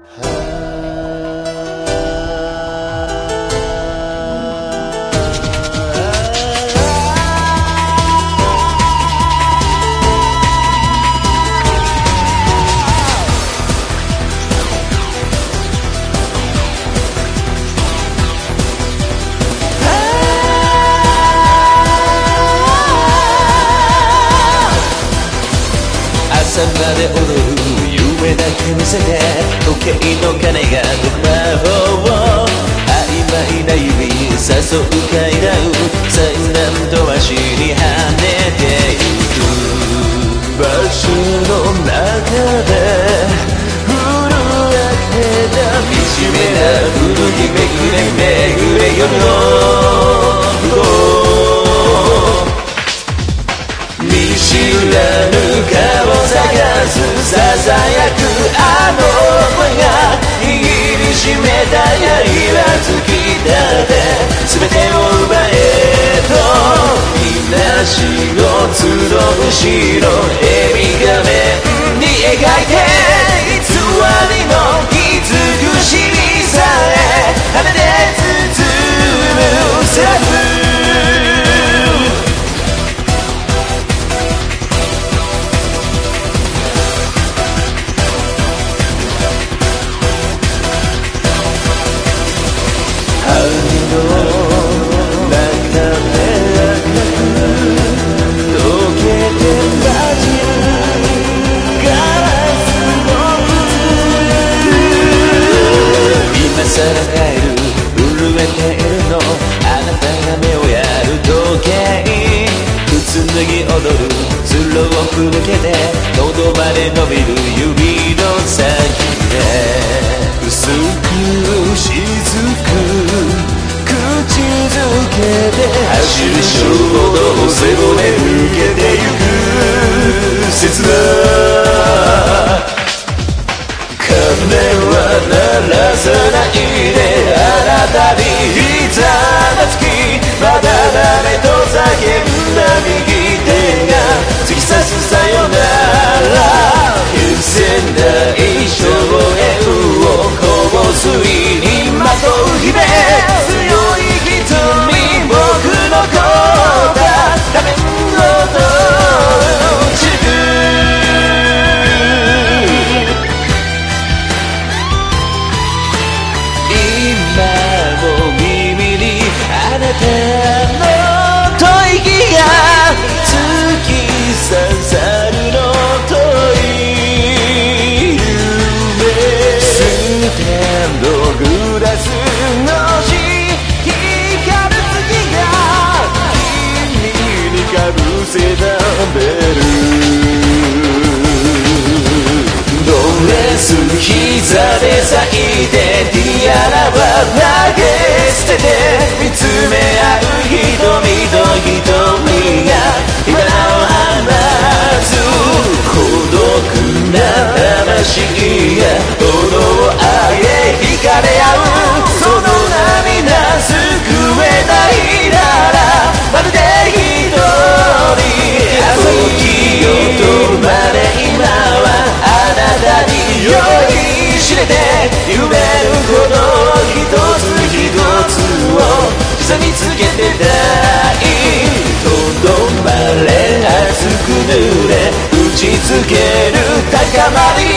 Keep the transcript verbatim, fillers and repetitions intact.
朝まで踊る夢だけ見せて時計の鐘が魔法を曖昧な指誘う階段災難と足に跳ねてゆく場所の中で震えてた惨めな古きめくれめぐれ夜の不幸見知らぬ顔ささやくあの声が握りしめた刃突き立て全てを奪えとみなしを集う白エビ画面に描いて偽りの傷口にさえ羽で包むセラフさら帰る震えているのあなたが目をやる時計靴脱ぎ踊るスロープ抜けて喉まで伸びる指の先で薄くしずく口づけて走る衝動背骨抜けてゆく切な鐘は鳴らさないであなたに膝がつきまだダメと叫んだ右手が突き刺すさよなら許せない硝煙をこぼす意にまとう姫強い瞳僕の子だ画面を通る地区あなたの吐息が突き刺さるのとい夢ステンドグラスのし光る月が君にかぶせたベルドレス膝で咲いてティアラは投げ捨てて見つめ合う瞳と瞳が今なお離ず孤独な魂が炎を上げ惹かれ合うその涙救えないならまるで一人時を止まれ今はあなたに酔いしれて夢るほど一つ一つを刻みつけてたいとどまれ熱く濡れ打ちつける高まり